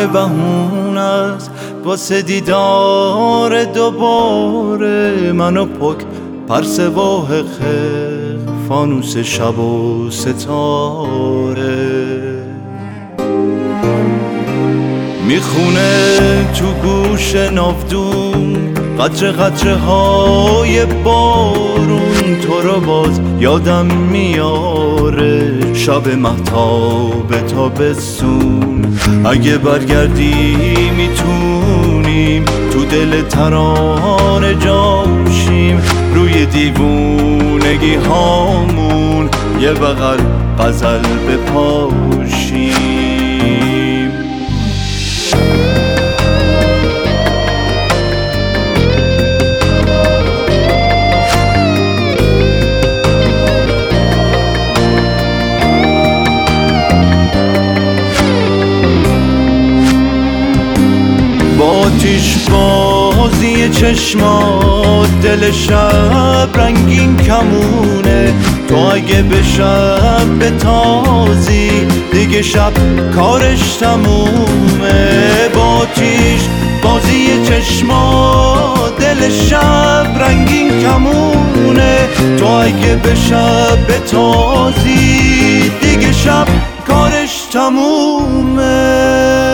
یه بهونه است واسه دیدار دوباره. منو پک پرس و حقه فانوس شب و ستاره. میخونه تو گوش ناودون قطره قطره های بارون. تو رو باز یادم میاره شب مهتاب تابستون. اگه برگردی میتونیم تو دل ترانه جاشیم. روی دیوونگی هامون یه بغل غزل بپاشیم. آتیش بازی چشمات دل شب رنگین کمونه. تو اگه به شب بتازی دیگه شب کارش تمومه. با آتیش بازی چشمات دل شب رنگین کمونه. تو اگه به شب بتازی دیگه شب کارش تمومه.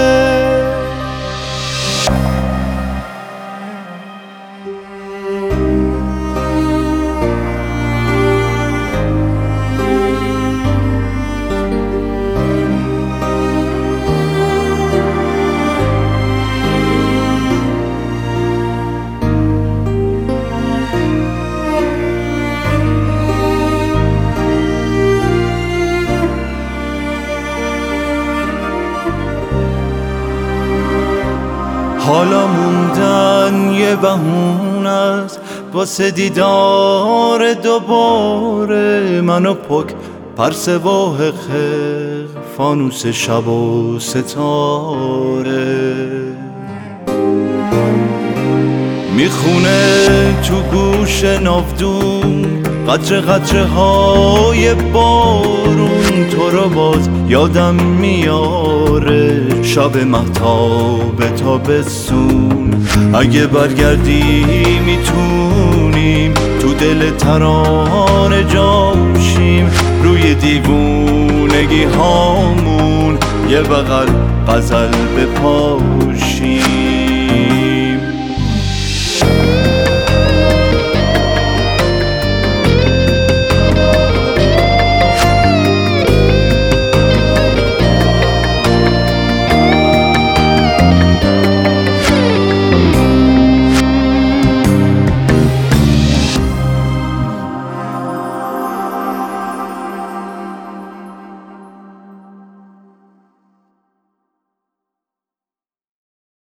حالا موندن یه بهونه است واسه دیدار دوباره. منو پک پرس و حقه فانوس شب و ستاره. میخونه تو گوش ناودون قطره قطره های بارون. تو رو باز یادم میاره شب مهتاب تابستون. اگه برگردی میتونیم تو دل ترانه جاشیم. روی دیوونگی هامون یه بغل غزل بپاشیم.